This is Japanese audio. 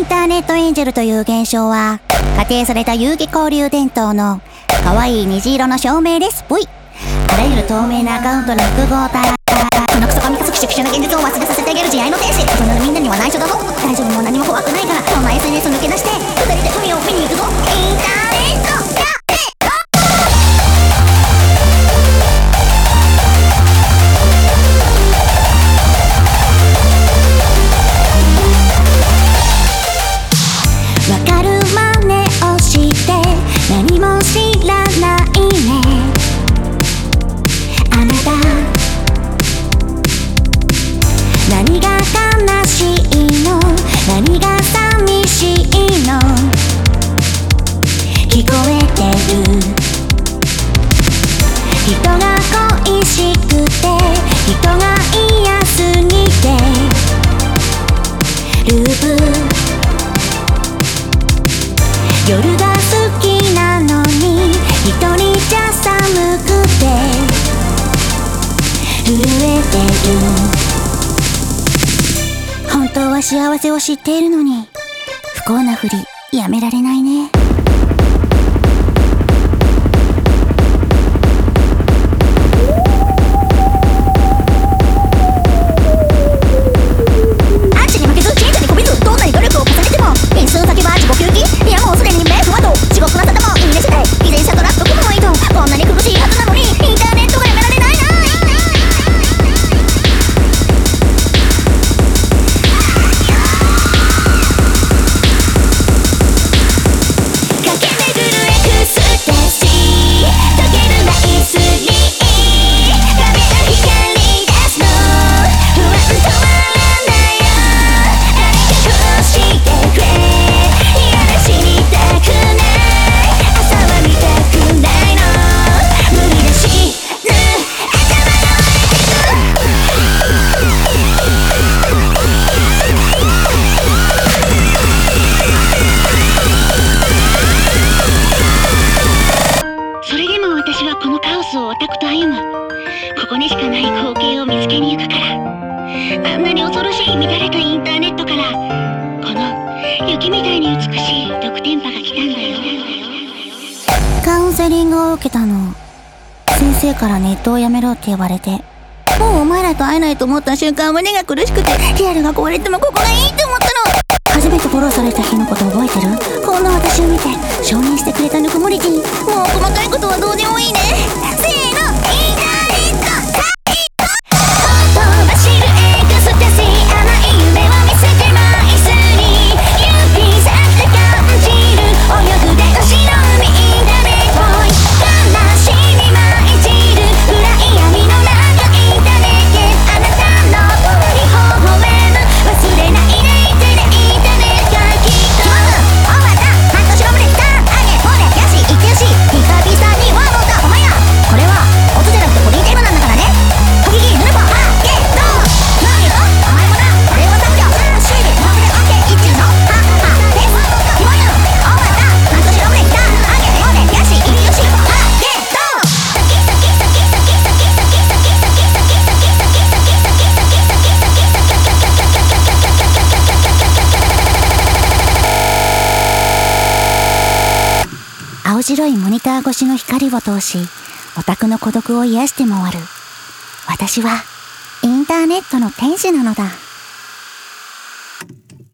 インターネットエンジェルという現象は仮定された遊戯交流伝統の可愛い虹色の照明です。V あらゆる透明なアカウントの複合体このクソ神カスクシュクシュな現実を忘れさせてあげる慈愛の天使。大人のみんなには内緒だぞ。大丈夫、もう何も怖くないから。そんな SNS 抜け出して二人で海を見に行くぞ。インターネットわかる真似をして何も知らないねあなた。何が悲しいの何が寂しいの聞こえてる。人が恋しくて人が嫌すぎてループ。夜が好きなのに一人じゃ寒くて震えてる。本当は幸せを知っているのに不幸なふりやめられないね。アンチに負けず賢者にこびずどんなに努力を重ねても因数先は自己求肥。いやもうすでに冥府は地獄の沙汰もいいねして以前者トラップ組むのいいとこんなに苦しいはずなのにインターネットがやめられないな。駆け巡るエクスタシー溶けるナイスに画面光り出すの不安止まらないよ。誰かこうしてくれいやら死にたくない朝は見たくないの無理だし頭がそれでも私はこのカオスをオタクと歩む。ここにしかない光景を見つけに行くから。あんなに恐ろしい乱れたインターネットからこの雪みたいに美しい毒電波が来たんだよ。カウンセリングを受けたの。先生からネットをやめろって言われてもうお前らと会えないと思った瞬間胸が苦しくてリアルが壊れてもここがいいって思ったの。初めてフォローされた日のこと覚えてる？こんな私を見て承認してくれたぬくもりティ。もう細かいことはどうでもいいね。せーのインターネットほとばしるエクスタシー甘い夢を見せて舞いすぎ指先で感じる泳ぐで星の海インターネット悲しみ舞い散る暗い闇の中インターネットあなたの声に微笑む忘れないでいてねインターネットがきっと終わった半年のブレイクターンあげほれやしいってよし久々にワードだお前らこれは音じゃなくてボディテーマなんだからね。トキギヌルポハゲット何よお前もなこれを作業シールモグでオッケー一中のハッハですキモいの終わった半年のブレイクターンあげほれやしいってよしハゲットサキサキサキサキサキサキサキサキサキサキサキサキサキサキサキ青白いモニター越しの光を通しオタクの孤独を癒して回る。私はインターネットの天使なのだ。